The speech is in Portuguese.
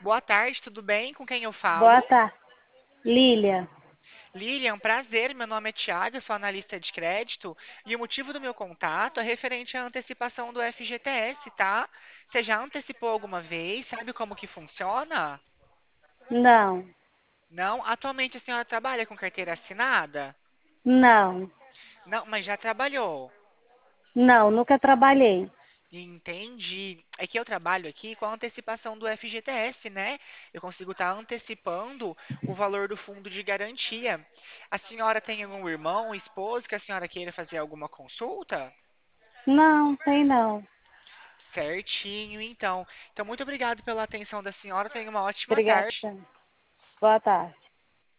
Boa tarde, tudo bem? Com quem eu Boa falo? tarde. Lília. Lilian, prazer, meu nome é Thiago, eu sou analista de crédito e o motivo do meu contato é referente à antecipação do FGTS, tá? Você já antecipou alguma vez? Sabe como que funciona? Não, Não? Atualmente a senhora trabalha com carteira assinada? não, Não, mas já trabalhou. não, nunca trabalhei. Entendi. É que eu trabalho aqui com a antecipação do FGTS, né? Eu consigo estar antecipando o valor do fundo de garantia. A senhora tem algum irmão, esposo que a senhora queira fazer alguma consulta? Não, tem não. Certinho, então. Então, muito obrigado pela atenção da senhora. Tenha uma ótima Obrigada. tarde. Boa tarde.